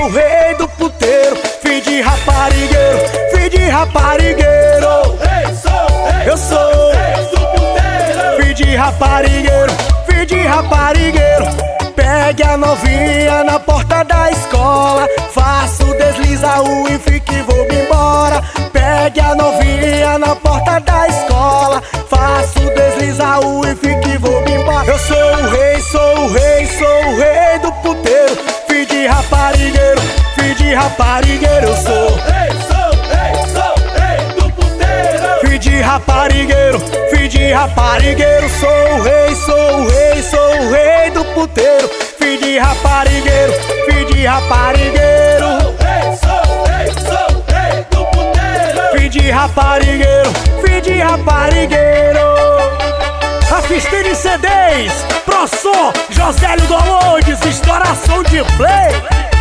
sou o rei do puteiro, filho de raparigueiro, filho de raparigueiro. Eu sou o rei do puteiro, filho de raparigueiro, filho de raparigueiro. Pegue a novinha na porta da escola, faço desliza o e fique e vou-me embora. Pegue a novinha na porta da escola, faço desliza o e fique e vou-me embora. Eu sou o rei, sou o rei, sou o rei do puteiro, filho de raparigueiro, filho de raparigueiro. Eu sou o rei, sou o rei, sou o rei do puteiro, filho de raparigueiro, filho de raparigueiro. Sou o rei, sou o rei, sou o rei do puteiro, filho de raparigueiro, filho de raparigueiro. Sou o rei, sou o rei do puteiro, filho de raparigueiro, filho de raparigueiro. Assistir em CDs, ProSom, Josélio Dolores, estouração de play.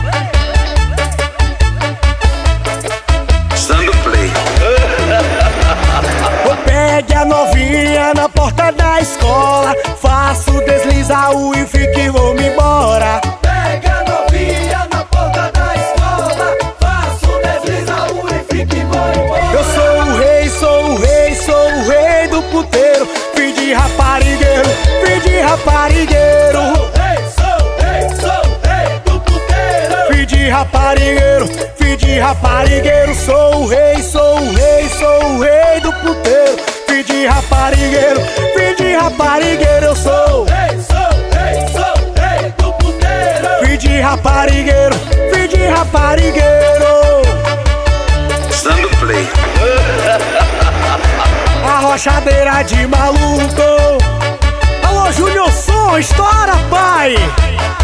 Dando play. Pegue a novinha na porta da escola, faço desliza o e fique e vou-me embora. Pegue a novinha na porta da escola, faço desliza o e fique e vou embora. Eu sou o rei, sou o rei, sou o rei do puteiro, filho de raparigueiro, filho de raparigueiro. Sou o rei do puteiro, Filho de raparigueiro, filho de raparigueiro. Sou o rei, sou o rei, sou o rei do puteiro, filho de raparigueiro, filho de raparigueiro. Eu sou sou o rei do puteiro, filho de raparigueiro, filho de raparigueiro. Dando play. Arrochadeira de maluco. Alô, Júnior Som, estoura, pai.